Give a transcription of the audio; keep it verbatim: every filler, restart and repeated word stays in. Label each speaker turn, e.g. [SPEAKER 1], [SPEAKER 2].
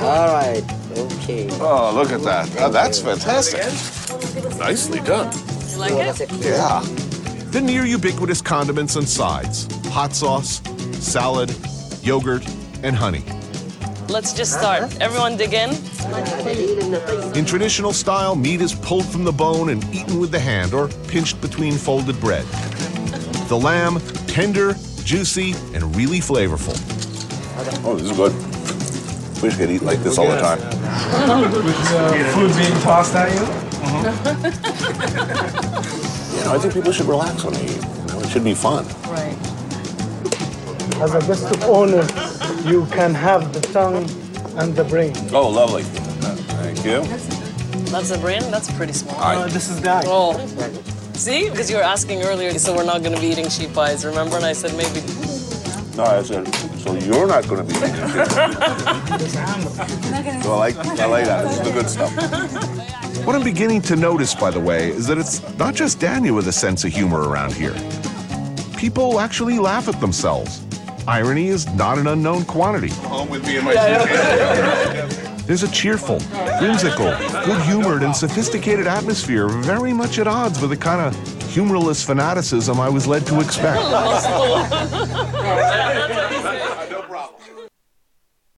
[SPEAKER 1] All right, okay.
[SPEAKER 2] Oh, look at that. Oh, that's fantastic.
[SPEAKER 3] Nicely done.
[SPEAKER 4] You like it?
[SPEAKER 2] Yeah.
[SPEAKER 3] The near ubiquitous condiments and sides. Hot sauce, salad, yogurt, and honey.
[SPEAKER 4] Let's just start. Everyone dig in.
[SPEAKER 3] In traditional style, meat is pulled from the bone and eaten with the hand or pinched between folded bread. The lamb, tender, juicy, and really flavorful.
[SPEAKER 2] Oh, this is good. Wish I could eat like this all the time.
[SPEAKER 5] With uh, food being tossed at you?
[SPEAKER 2] You know, I think people should relax when they eat. You know, it should be fun.
[SPEAKER 4] Right.
[SPEAKER 5] As a guest of honor, you can have the tongue and the brain.
[SPEAKER 2] Oh, lovely. Thank you.
[SPEAKER 4] That's a brain? That's pretty small.
[SPEAKER 5] Uh, this is the eye.
[SPEAKER 4] Oh. See? Because you were asking earlier, so we're not going to be eating sheep eyes, remember? And I said maybe...
[SPEAKER 2] No, I said, so you're not going to be eating it. So I like, I like that. This is the good stuff.
[SPEAKER 3] What I'm beginning to notice, by the way, is that it's not just Daniel with a sense of humor around here. People actually laugh at themselves. Irony is not an unknown quantity.
[SPEAKER 2] Home with me and my
[SPEAKER 3] There's a cheerful, whimsical, good-humored, and sophisticated atmosphere very much at odds with the kind of humorless fanaticism I was led to expect.